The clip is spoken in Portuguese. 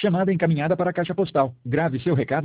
Chamada encaminhada para a caixa postal. Grave seu recado.